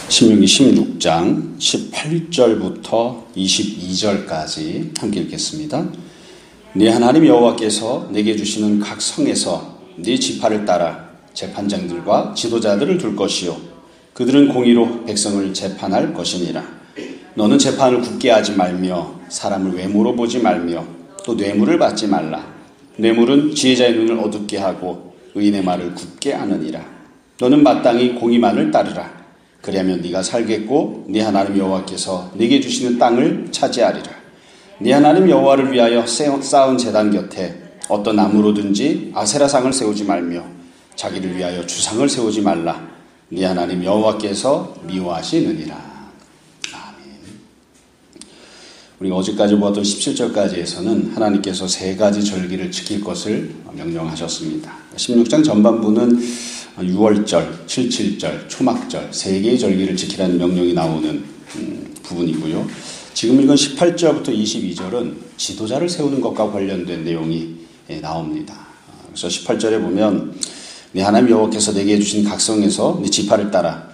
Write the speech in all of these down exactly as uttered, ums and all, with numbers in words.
신명기 십육 장 십팔 절부터 이십이 절까지 함께 읽겠습니다. 네 하나님 여호와께서 내게 주시는 각 성에서 네 지파를 따라 재판장들과 지도자들을 둘 것이요 그들은 공의로 백성을 재판할 것이니라. 너는 재판을 굳게 하지 말며 사람을 외모로 보지 말며 또 뇌물을 받지 말라. 뇌물은 지혜자의 눈을 어둡게 하고 의인의 말을 굳게 하느니라. 너는 마땅히 공의만을 따르라. 그리하면 네가 살겠고 네 하나님 여호와께서 네게 주시는 땅을 차지하리라. 네 하나님 여호와를 위하여 쌓은 제단 곁에 어떤 나무로든지 아세라상을 세우지 말며 자기를 위하여 주상을 세우지 말라. 네 하나님 여호와께서 미워하시느니라. 아멘. 우리가 어제까지 보았던 십칠 절까지에서는 하나님께서 세 가지 절기를 지킬 것을 명령하셨습니다. 십육 장 전반부는 유월절, 칠칠절, 초막절 세 개의 절기를 지키라는 명령이 나오는 음, 부분이고요. 지금 읽은 십팔 절부터 이십이 절은 지도자를 세우는 것과 관련된 내용이 예, 나옵니다. 그래서 십팔 절에 보면 네 하나님 여호와께서 내게 해주신 각성에서 네 지파를 따라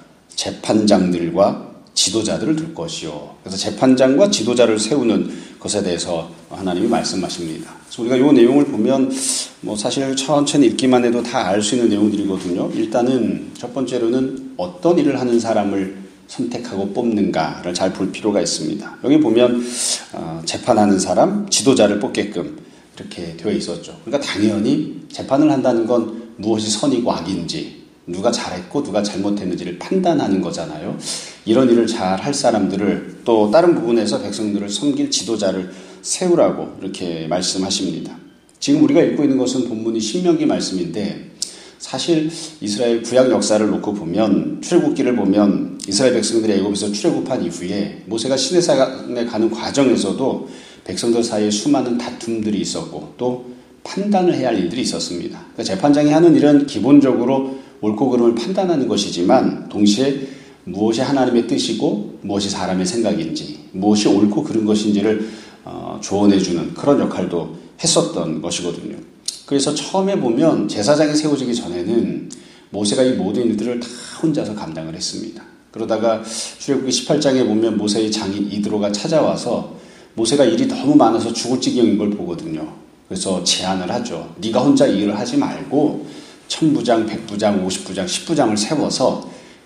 재판장들과 지도자들을 둘 것이요. 그래서 재판장과 지도자를 세우는 것에 대해서 하나님이 말씀하십니다. 그래서 우리가 이 내용을 보면 뭐 사실 천천히 읽기만 해도 다 알 수 있는 내용들이거든요. 일단은 첫 번째로는 어떤 일을 하는 사람을 선택하고 뽑는가를 잘 볼 필요가 있습니다. 여기 보면 어, 재판하는 사람, 지도자를 뽑게끔 이렇게 되어 있었죠. 그러니까 당연히 재판을 한다는 건 무엇이 선이고 악인지, 누가 잘했고 누가 잘못했는지를 판단하는 거잖아요. 이런 일을 잘 할 사람들을 또 다른 부분에서 백성들을 섬길 지도자를 세우라고 이렇게 말씀하십니다. 지금 우리가 읽고 있는 것은 본문이 신명기 말씀인데 사실 이스라엘 구약 역사를 놓고 보면 출애굽기를 보면 이스라엘 백성들이 애굽에서 출애굽한 이후에 모세가 시내산에 가는 과정에서도 백성들 사이에 수많은 다툼들이 있었고 또 판단을 해야 할 일들이 있었습니다. 그러니까 재판장이 하는 일은 기본적으로 옳고 그름을 판단하는 것이지만 동시에 무엇이 하나님의 뜻이고 무엇이 사람의 생각인지 무엇이 옳고 그른 것인지를 어, 조언해주는 그런 역할도 했었던 것이거든요. 그래서 처음에 보면 제사장이 세워지기 전에는 모세가 이 모든 일들을 다 혼자서 감당을 했습니다. 그러다가 출애굽기 십팔 장에 보면 모세의 장인 이드로가 찾아와서 모세가 일이 너무 많아서 죽을 지경인 걸 보거든요. 그래서 제안을 하죠. 네가 혼자 이 일을 하지 말고 천부장, 백부장, 오십부장, 십부장을 세워서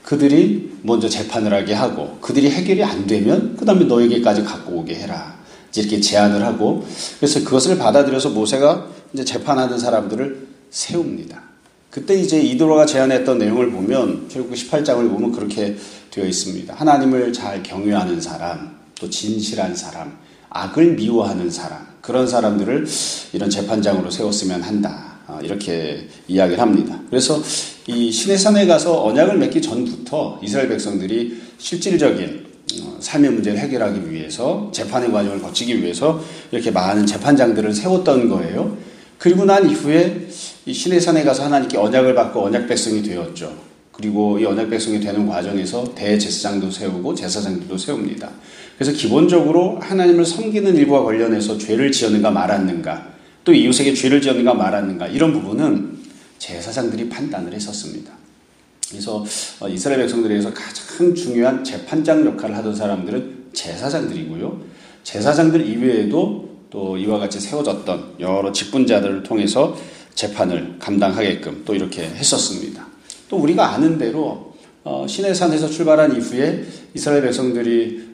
그들이 먼저 재판을 하게 하고 그들이 해결이 안 되면 그 다음에 너에게까지 갖고 오게 해라. 이렇게 제안을 하고 그래서 그것을 받아들여서 모세가 이제 재판하는 사람들을 세웁니다. 그때 이제 이드로가 제안했던 내용을 보면 출애굽기 십팔 장을 보면 그렇게 되어 있습니다. 하나님을 잘 경외하는 사람, 또 진실한 사람, 악을 미워하는 사람 그런 사람들을 이런 재판장으로 세웠으면 한다. 이렇게 이야기를 합니다. 그래서 이 시내산에 가서 언약을 맺기 전부터 이스라엘 백성들이 실질적인 삶의 문제를 해결하기 위해서 재판의 과정을 거치기 위해서 이렇게 많은 재판장들을 세웠던 거예요. 그리고 난 이후에 이 시내산에 가서 하나님께 언약을 받고 언약 백성이 되었죠. 그리고 이 언약 백성이 되는 과정에서 대제사장도 세우고 제사장들도 세웁니다. 그래서 기본적으로 하나님을 섬기는 일과 관련해서 죄를 지었는가 말았는가 또 이웃에게 죄를 지었는가 말았는가 이런 부분은 제사장들이 판단을 했었습니다. 그래서 이스라엘 백성들에게서 가장 중요한 재판장 역할을 하던 사람들은 제사장들이고요. 제사장들 이외에도 또 이와 같이 세워졌던 여러 직분자들을 통해서 재판을 감당하게끔 또 이렇게 했었습니다. 또 우리가 아는 대로 시내산에서 출발한 이후에 이스라엘 백성들이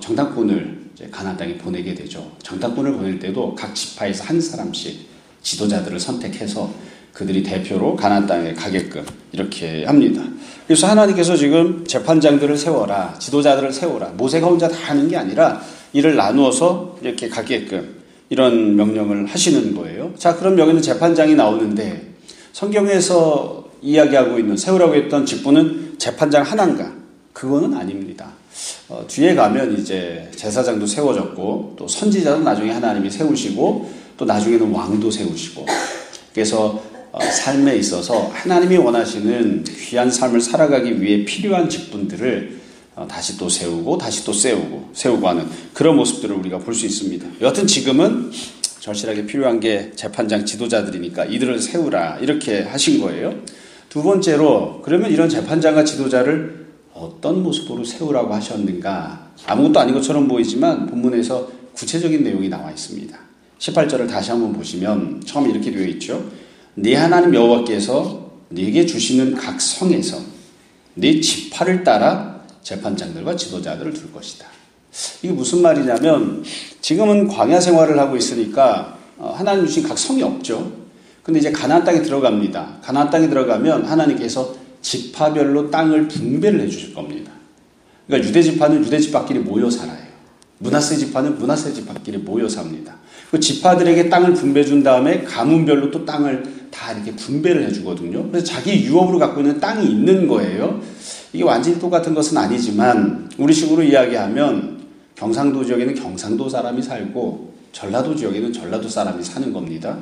정탐꾼을 가나안 땅에 보내게 되죠. 정탐꾼을 보낼 때도 각 지파에서 한 사람씩 지도자들을 선택해서 그들이 대표로 가나안 땅에 가게끔 이렇게 합니다. 그래서 하나님께서 지금 재판장들을 세워라, 지도자들을 세워라. 모세가 혼자 다 하는 게 아니라 이를 나누어서 이렇게 가게끔 이런 명령을 하시는 거예요. 자, 그럼 여기는 재판장이 나오는데 성경에서 이야기하고 있는 세우라고 했던 직분은 재판장 하나인가? 그거는 아닙니다. 어, 뒤에 가면 이제 제사장도 세워졌고 또 선지자도 나중에 하나님이 세우시고 또 나중에는 왕도 세우시고 그래서 어, 삶에 있어서 하나님이 원하시는 귀한 삶을 살아가기 위해 필요한 직분들을 어, 다시 또 세우고 다시 또 세우고 세우고 하는 그런 모습들을 우리가 볼 수 있습니다. 여하튼 지금은 절실하게 필요한 게 재판장 지도자들이니까 이들을 세우라 이렇게 하신 거예요. 두 번째로 그러면 이런 재판장과 지도자를 어떤 모습으로 세우라고 하셨는가? 아무것도 아닌 것처럼 보이지만 본문에서 구체적인 내용이 나와 있습니다. 십팔 절을 다시 한번 보시면 처음에 이렇게 되어 있죠. 네 하나님 여호와께서 네게 주시는 각 성에서 네 지파를 따라 재판장들과 지도자들을 둘 것이다. 이게 무슨 말이냐면 지금은 광야 생활을 하고 있으니까 하나님 주신 각 성이 없죠. 근데 이제 가나안 땅에 들어갑니다. 가나안 땅에 들어가면 하나님께서 지파별로 땅을 분배를 해주실 겁니다. 그러니까 유대 지파는 유대 지파끼리 모여 살아요. 므낫세 지파는 므낫세 지파끼리 모여 삽니다. 그 지파들에게 땅을 분배 준 다음에 가문별로 또 땅을 다 이렇게 분배를 해주거든요. 그래서 자기 유업으로 갖고 있는 땅이 있는 거예요. 이게 완전히 똑같은 것은 아니지만 우리식으로 이야기하면 경상도 지역에는 경상도 사람이 살고 전라도 지역에는 전라도 사람이 사는 겁니다.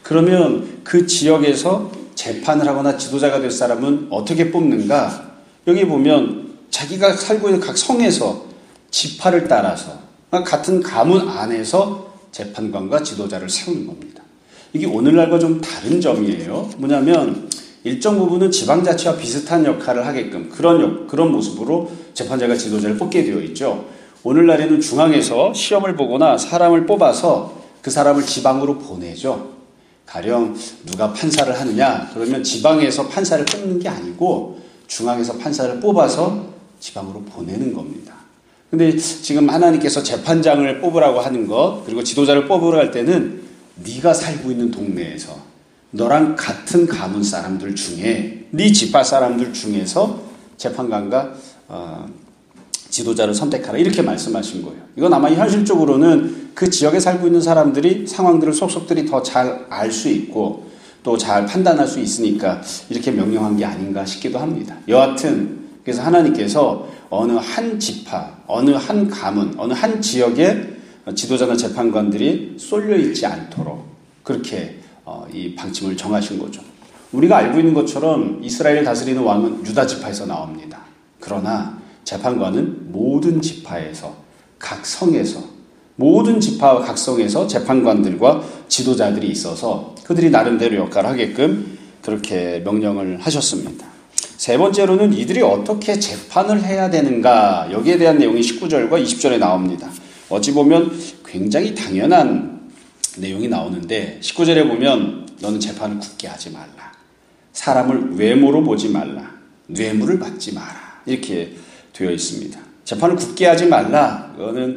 그러면 그 지역에서 재판을 하거나 지도자가 될 사람은 어떻게 뽑는가? 여기 보면 자기가 살고 있는 각 성에서 지파를 따라서 같은 가문 안에서 재판관과 지도자를 세우는 겁니다. 이게 오늘날과 좀 다른 점이에요. 뭐냐면 일정 부분은 지방자치와 비슷한 역할을 하게끔 그런, 역, 그런 모습으로 재판자가 지도자를 뽑게 되어 있죠. 오늘날에는 중앙에서 시험을 보거나 사람을 뽑아서 그 사람을 지방으로 보내죠. 가령 누가 판사를 하느냐 그러면 지방에서 판사를 뽑는 게 아니고 중앙에서 판사를 뽑아서 지방으로 보내는 겁니다. 근데 지금 하나님께서 재판장을 뽑으라고 하는 것 그리고 지도자를 뽑으러 할 때는 네가 살고 있는 동네에서 너랑 같은 가문 사람들 중에 네 지파 사람들 중에서 재판관과 어, 지도자를 선택하라 이렇게 말씀하신 거예요. 이건 아마 현실적으로는 그 지역에 살고 있는 사람들이 상황들을 속속들이 더 잘 알 수 있고 또 잘 판단할 수 있으니까 이렇게 명령한 게 아닌가 싶기도 합니다. 여하튼 그래서 하나님께서 어느 한 지파, 어느 한 가문, 어느 한 지역에 지도자나 재판관들이 쏠려 있지 않도록 그렇게 이 방침을 정하신 거죠. 우리가 알고 있는 것처럼 이스라엘을 다스리는 왕은 유다 지파에서 나옵니다. 그러나 재판관은 모든 지파에서 각 성에서 모든 지파와 각 성에서 재판관들과 지도자들이 있어서 그들이 나름대로 역할을 하게끔 그렇게 명령을 하셨습니다. 세 번째로는 이들이 어떻게 재판을 해야 되는가 여기에 대한 내용이 십구 절과 이십 절에 나옵니다. 어찌 보면 굉장히 당연한 내용이 나오는데 십구 절에 보면 너는 재판을 굳게 하지 말라. 사람을 외모로 보지 말라. 뇌물을 받지 마라. 이렇게 되어 있습니다. 재판을 굳게 하지 말라. 그거는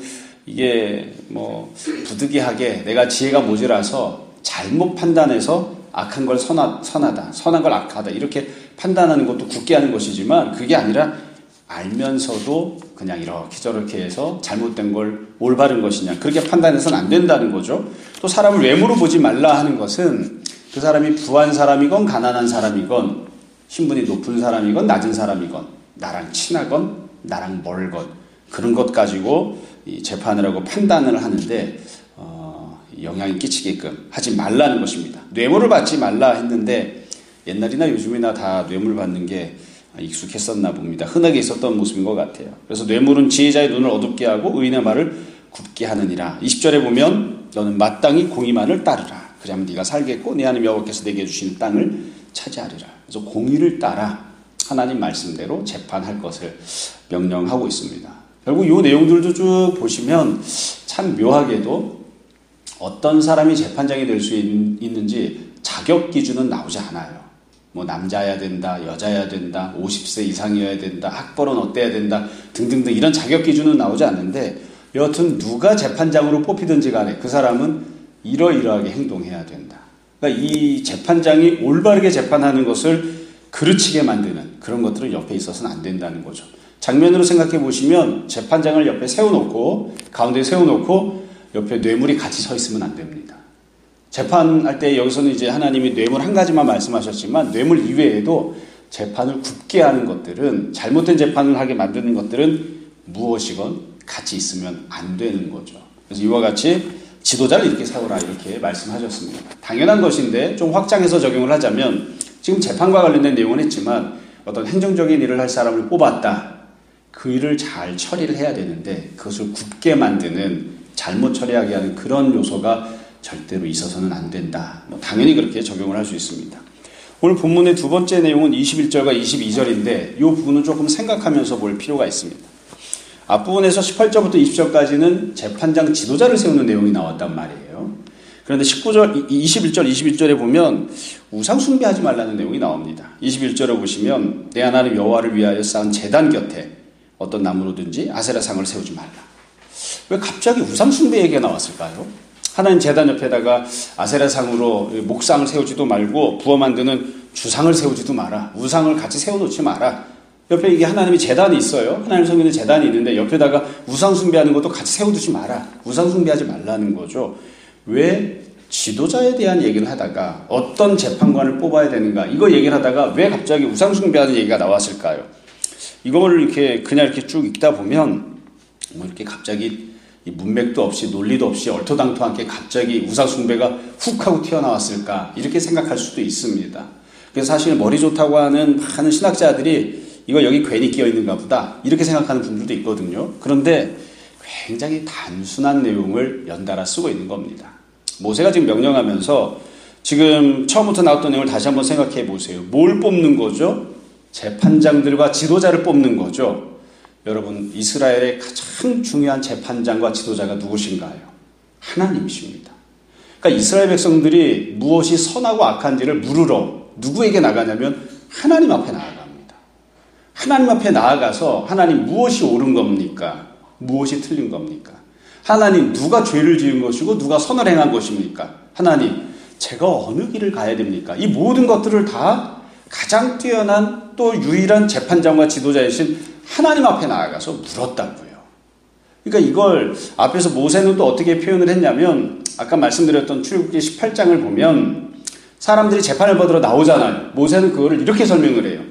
이게 뭐 부득이하게 내가 지혜가 모자라서 잘못 판단해서 악한 걸 선하, 선하다, 선한 걸 악하다 이렇게 판단하는 것도 굳게 하는 것이지만 그게 아니라 알면서도 그냥 이렇게 저렇게 해서 잘못된 걸 올바른 것이냐 그렇게 판단해서는 안 된다는 거죠. 또 사람을 외모로 보지 말라 하는 것은 그 사람이 부한 사람이건 가난한 사람이건 신분이 높은 사람이건 낮은 사람이건 나랑 친하건 나랑 멀건 그런 것 가지고 이 재판을 하고 판단을 하는데 어, 영향이 끼치게끔 하지 말라는 것입니다. 뇌물을 받지 말라 했는데 옛날이나 요즘이나 다 뇌물 받는 게 익숙했었나 봅니다. 흔하게 있었던 모습인 것 같아요. 그래서 뇌물은 지혜자의 눈을 어둡게 하고 의인의 말을 굽게 하느니라. 이십 절에 보면 너는 마땅히 공의만을 따르라. 그러면 네가 살겠고 네 하나님 여호와께서 내게 주신 땅을 차지하리라. 그래서 공의를 따라 하나님 말씀대로 재판할 것을 명령하고 있습니다. 결국 이 내용들도 쭉 보시면 참 묘하게도 어떤 사람이 재판장이 될 수 있는지 자격 기준은 나오지 않아요. 뭐 남자여야 된다, 여자여야 된다, 오십 세 이상이어야 된다, 학벌은 어때야 된다 등등등 이런 자격 기준은 나오지 않는데 여하튼 누가 재판장으로 뽑히든지 간에 그 사람은 이러이러하게 행동해야 된다. 그러니까 이 재판장이 올바르게 재판하는 것을 그르치게 만드는 그런 것들은 옆에 있어서는 안 된다는 거죠. 장면으로 생각해 보시면 재판장을 옆에 세워놓고 가운데 세워놓고 옆에 뇌물이 같이 서 있으면 안 됩니다. 재판할 때 여기서는 이제 하나님이 뇌물 한 가지만 말씀하셨지만 뇌물 이외에도 재판을 굳게 하는 것들은 잘못된 재판을 하게 만드는 것들은 무엇이건 같이 있으면 안 되는 거죠. 그래서 이와 같이 지도자를 이렇게 세워라 이렇게 말씀하셨습니다. 당연한 것인데 좀 확장해서 적용을 하자면 지금 재판과 관련된 내용은 했지만 어떤 행정적인 일을 할 사람을 뽑았다. 그 일을 잘 처리를 해야 되는데 그것을 굳게 만드는 잘못 처리하게 하는 그런 요소가 절대로 있어서는 안 된다. 뭐 당연히 그렇게 적용을 할 수 있습니다. 오늘 본문의 두 번째 내용은 이십일 절과 이십이 절인데 이 부분은 조금 생각하면서 볼 필요가 있습니다. 앞부분에서 십팔 절부터 이십 절까지는 재판장 지도자를 세우는 내용이 나왔단 말이에요. 그런데 십구 절, 이십일 절, 이십일 절에 보면 우상 숭배하지 말라는 내용이 나옵니다. 이십일 절을 보시면 내 하나님 여호와를 위하여 쌓은 제단 곁에 어떤 나무로든지 아세라상을 세우지 말라. 왜 갑자기 우상 숭배 얘기가 나왔을까요? 하나님 제단 옆에다가 아세라상으로 목상을 세우지도 말고 부어 만드는 주상을 세우지도 마라. 우상을 같이 세워놓지 마라. 옆에 이게 하나님이 제단이 있어요. 하나님 섬기는 제단이 있는데 옆에다가 우상 숭배하는 것도 같이 세워두지 마라. 우상 숭배하지 말라는 거죠. 왜 지도자에 대한 얘기를 하다가 어떤 재판관을 뽑아야 되는가 이거 얘기를 하다가 왜 갑자기 우상 숭배하는 얘기가 나왔을까요? 이걸 이렇게 그냥 이렇게 쭉 읽다 보면 뭐 이렇게 갑자기 문맥도 없이 논리도 없이 얼토당토하게 갑자기 우상 숭배가 훅 하고 튀어나왔을까 이렇게 생각할 수도 있습니다. 그래서 사실 머리 좋다고 하는 많은 신학자들이 이거 여기 괜히 끼어 있는가 보다 이렇게 생각하는 분들도 있거든요. 그런데 굉장히 단순한 내용을 연달아 쓰고 있는 겁니다. 모세가 지금 명령하면서 지금 처음부터 나왔던 내용을 다시 한번 생각해 보세요. 뭘 뽑는 거죠? 재판장들과 지도자를 뽑는 거죠. 여러분, 이스라엘의 가장 중요한 재판장과 지도자가 누구신가요? 하나님이십니다. 그러니까 이스라엘 백성들이 무엇이 선하고 악한지를 물으러 누구에게 나가냐면 하나님 앞에 나아갑니다. 하나님 앞에 나아가서 하나님 무엇이 옳은 겁니까? 무엇이 틀린 겁니까? 하나님 누가 죄를 지은 것이고 누가 선을 행한 것입니까? 하나님 제가 어느 길을 가야 됩니까? 이 모든 것들을 다 가장 뛰어난 또 유일한 재판장과 지도자이신 하나님 앞에 나아가서 물었다고요. 그러니까 이걸 앞에서 모세는 또 어떻게 표현을 했냐면 아까 말씀드렸던 출애굽기 십팔 장을 보면 사람들이 재판을 받으러 나오잖아요. 모세는 그거를 이렇게 설명을 해요.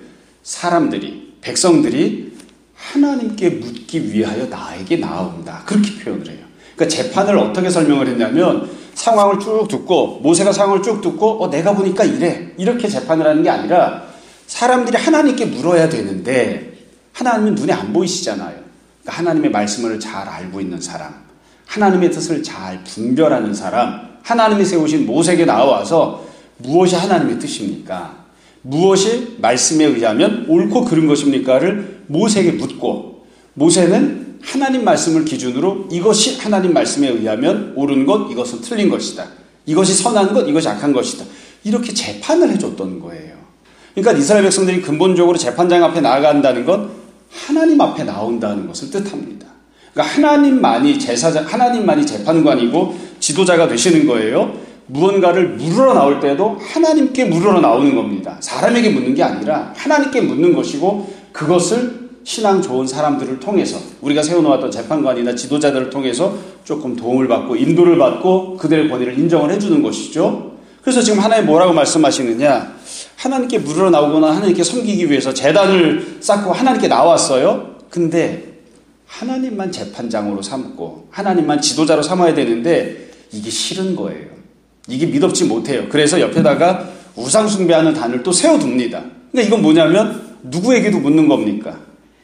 사람들이 백성들이 하나님께 묻기 위하여 나에게 나아온다. 그렇게 표현을 해요. 그러니까 재판을 어떻게 설명을 했냐면 상황을 쭉 듣고 모세가 상황을 쭉 듣고 어 내가 보니까 이래. 이렇게 재판을 하는 게 아니라 사람들이 하나님께 물어야 되는데 하나님은 눈에 안 보이시잖아요. 그러니까 하나님의 말씀을 잘 알고 있는 사람, 하나님의 뜻을 잘 분별하는 사람, 하나님이 세우신 모세에게 나와서 무엇이 하나님의 뜻입니까? 무엇이 말씀에 의하면 옳고 그른 것입니까를 모세에게 묻고 모세는 하나님 말씀을 기준으로 이것이 하나님 말씀에 의하면 옳은 것, 이것은 틀린 것이다. 이것이 선한 것, 이것이 악한 것이다. 이렇게 재판을 해줬던 거예요. 그러니까 이스라엘 백성들이 근본적으로 재판장 앞에 나아간다는 건 하나님 앞에 나온다는 것을 뜻합니다. 그러니까 하나님만이 제사장, 하나님만이 재판관이고 지도자가 되시는 거예요. 무언가를 물으러 나올 때도 하나님께 물으러 나오는 겁니다. 사람에게 묻는 게 아니라 하나님께 묻는 것이고 그것을 신앙 좋은 사람들을 통해서 우리가 세워놓았던 재판관이나 지도자들을 통해서 조금 도움을 받고 인도를 받고 그들의 권위를 인정을 해주는 것이죠. 그래서 지금 하나님 뭐라고 말씀하시느냐? 하나님께 물으러 나오거나 하나님께 섬기기 위해서 제단을 쌓고 하나님께 나왔어요. 근데 하나님만 재판장으로 삼고 하나님만 지도자로 삼아야 되는데 이게 싫은 거예요. 이게 믿업지 못해요. 그래서 옆에다가 우상 숭배하는 단을 또 세워둡니다. 그러니까 이건 뭐냐면 누구에게도 묻는 겁니까?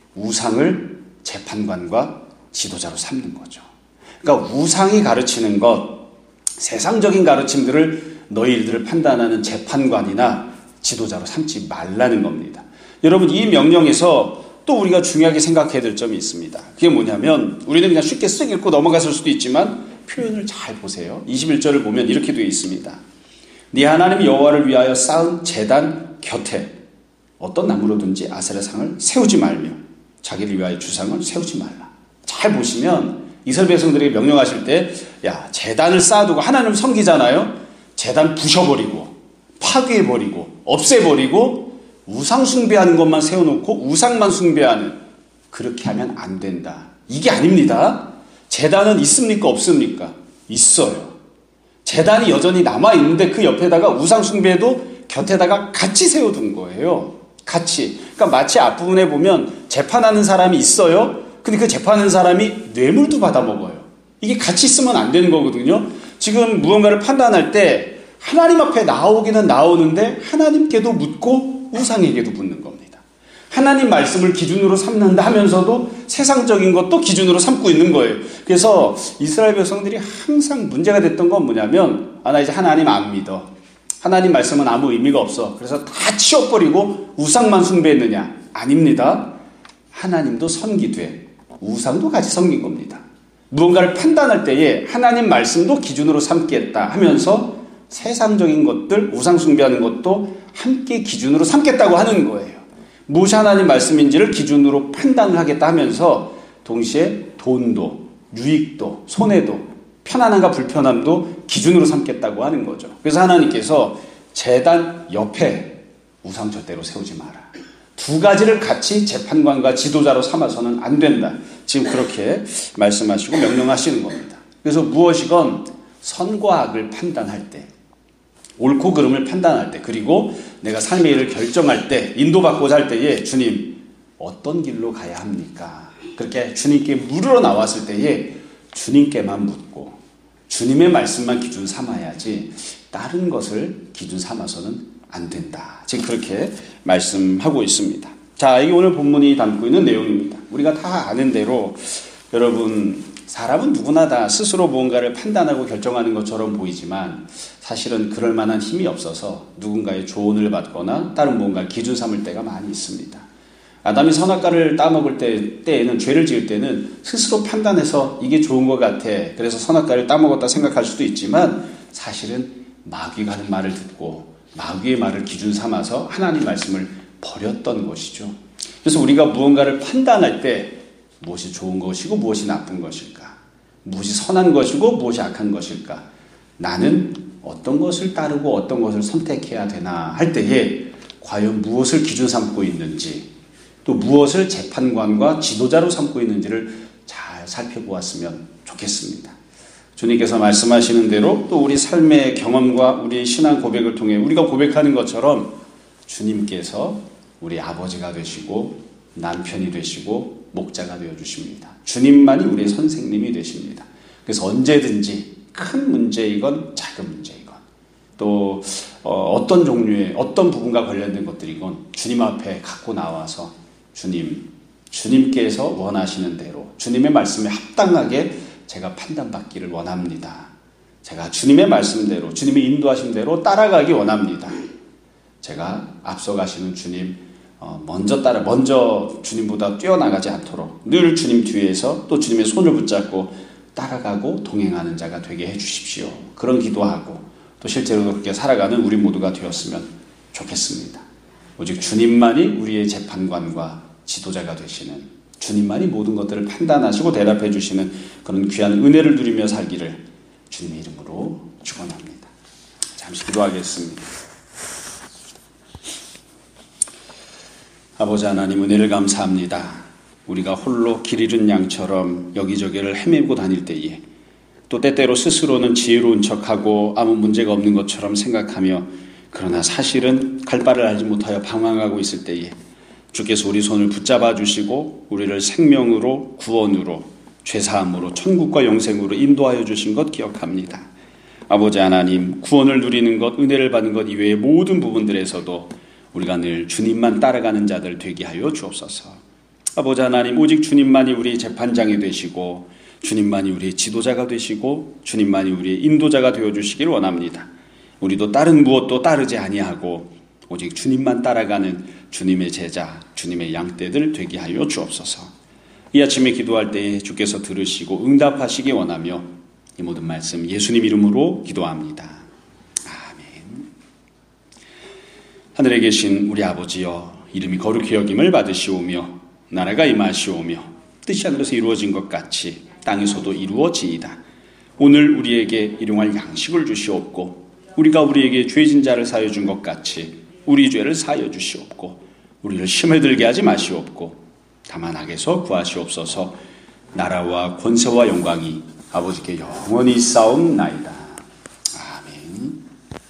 우상을 재판관과 지도자로 삼는 거죠. 그러니까 우상이 가르치는 것, 세상적인 가르침들을 너희들을 판단하는 재판관이나 지도자로 삼지 말라는 겁니다. 여러분, 이 명령에서 또 우리가 중요하게 생각해야 될 점이 있습니다. 그게 뭐냐면 우리는 그냥 쉽게 쓱 읽고 넘어갔을 수도 있지만 표현을 잘 보세요. 이십일 절을 보면 이렇게 되어 있습니다. 네 하나님 여호와를 위하여 쌓은 제단 곁에 어떤 나무로든지 아세라상을 세우지 말며 자기를 위하여 주상을 세우지 말라. 잘 보시면 이스라엘 백성들에게 명령하실 때 야, 제단을 쌓아두고 하나님을 섬기잖아요. 제단 부셔버리고 파괴해버리고 없애버리고 우상 숭배하는 것만 세워놓고 우상만 숭배하는 그렇게 하면 안 된다. 이게 아닙니다. 제단은 있습니까? 없습니까? 있어요. 제단이 여전히 남아있는데 그 옆에다가 우상 숭배도 곁에다가 같이 세워둔 거예요. 같이. 그러니까 마치 앞부분에 보면 재판하는 사람이 있어요. 근데 그 재판하는 사람이 뇌물도 받아먹어요. 이게 같이 있으면 안 되는 거거든요. 지금 무언가를 판단할 때 하나님 앞에 나오기는 나오는데 하나님께도 묻고 우상에게도 묻는 겁니다. 하나님 말씀을 기준으로 삼는다 하면서도 세상적인 것도 기준으로 삼고 있는 거예요. 그래서 이스라엘 백성들이 항상 문제가 됐던 건 뭐냐면 아, 나 이제 하나님 안 믿어. 하나님 말씀은 아무 의미가 없어. 그래서 다 치워버리고 우상만 숭배했느냐? 아닙니다. 하나님도 섬기되 우상도 같이 섬긴 겁니다. 무언가를 판단할 때에 하나님 말씀도 기준으로 삼겠다 하면서 세상적인 것들, 우상 숭배하는 것도 함께 기준으로 삼겠다고 하는 거예요. 무엇이 하나님 말씀인지를 기준으로 판단을 하겠다 하면서 동시에 돈도, 유익도, 손해도, 편안함과 불편함도 기준으로 삼겠다고 하는 거죠. 그래서 하나님께서 제단 옆에 우상 절대로 세우지 마라. 두 가지를 같이 재판관과 지도자로 삼아서는 안 된다. 지금 그렇게 말씀하시고 명령하시는 겁니다. 그래서 무엇이건 선과 악을 판단할 때, 옳고 그름을 판단할 때, 그리고 내가 삶의 일을 결정할 때, 인도받고자 할 때에 주님 어떤 길로 가야 합니까? 그렇게 주님께 물으러 나왔을 때에 주님께만 묻고 주님의 말씀만 기준 삼아야지 다른 것을 기준 삼아서는 안 된다. 지금 그렇게 말씀하고 있습니다. 자, 이게 오늘 본문이 담고 있는 내용입니다. 우리가 다 아는 대로 여러분, 사람은 누구나 다 스스로 무언가를 판단하고 결정하는 것처럼 보이지만 사실은 그럴 만한 힘이 없어서 누군가의 조언을 받거나 다른 무언가를 기준 삼을 때가 많이 있습니다. 아담이 선악과를 따먹을 때, 때에는 죄를 지을 때는 스스로 판단해서 이게 좋은 것 같아. 그래서 선악과를 따먹었다 생각할 수도 있지만 사실은 마귀가 하는 말을 듣고 마귀의 말을 기준 삼아서 하나님 말씀을 버렸던 것이죠. 그래서 우리가 무언가를 판단할 때 무엇이 좋은 것이고 무엇이 나쁜 것일까? 무엇이 선한 것이고 무엇이 악한 것일까? 나는 어떤 것을 따르고 어떤 것을 선택해야 되나 할 때에 과연 무엇을 기준 삼고 있는지, 또 무엇을 재판관과 지도자로 삼고 있는지를 잘 살펴보았으면 좋겠습니다. 주님께서 말씀하시는 대로 또 우리 삶의 경험과 우리 신앙 고백을 통해 우리가 고백하는 것처럼 주님께서 우리 아버지가 되시고 남편이 되시고 목자가 되어주십니다. 주님만이 우리의 선생님이 되십니다. 그래서 언제든지 큰 문제이건 작은 문제이건 또 어떤 종류의 어떤 부분과 관련된 것들이건 주님 앞에 갖고 나와서 주님, 주님께서 원하시는 대로 주님의 말씀에 합당하게 제가 판단받기를 원합니다. 제가 주님의 말씀대로 주님의 인도하신 대로 따라가기 원합니다. 제가 앞서가시는 주님 먼저 따라 먼저 주님보다 뛰어나가지 않도록 늘 주님 뒤에서 또 주님의 손을 붙잡고 따라가고 동행하는 자가 되게 해주십시오. 그런 기도하고 또 실제로 그렇게 살아가는 우리 모두가 되었으면 좋겠습니다. 오직 주님만이 우리의 재판관과 지도자가 되시는, 주님만이 모든 것들을 판단하시고 대답해 주시는 그런 귀한 은혜를 누리며 살기를 주님의 이름으로 축원합니다. 잠시 기도하겠습니다. 아버지 하나님, 은혜를 감사합니다. 우리가 홀로 길 잃은 양처럼 여기저기를 헤매고 다닐 때에 또 때때로 스스로는 지혜로운 척하고 아무 문제가 없는 것처럼 생각하며 그러나 사실은 갈 바를 알지 못하여 방황하고 있을 때에 주께서 우리 손을 붙잡아 주시고 우리를 생명으로, 구원으로, 죄사함으로, 천국과 영생으로 인도하여 주신 것 기억합니다. 아버지 하나님, 구원을 누리는 것, 은혜를 받는 것 이외의 모든 부분들에서도 우리가 늘 주님만 따라가는 자들 되게 하여 주옵소서. 아버지 하나님, 오직 주님만이 우리 재판장이 되시고 주님만이 우리의 지도자가 되시고 주님만이 우리의 인도자가 되어주시길 원합니다. 우리도 다른 무엇도 따르지 아니하고 오직 주님만 따라가는 주님의 제자, 주님의 양떼들 되게 하여 주옵소서. 이 아침에 기도할 때에 주께서 들으시고 응답하시기 원하며 이 모든 말씀 예수님 이름으로 기도합니다. 아멘. 하늘에 계신 우리 아버지여, 이름이 거룩히 여김을 받으시오며 나라가 임하시오며 뜻이 하늘에서 이루어진 것 같이 땅에서도 이루어지이다. 오늘 우리에게 일용할 양식을 주시옵고 우리가 우리에게 죄진 자를 사하여 준 것 같이 우리 죄를 사하여 주시옵고 우리를 시험에 들게 하지 마시옵고 다만 악에서 구하시옵소서. 나라와 권세와 영광이 아버지께 영원히 있사옵나이다.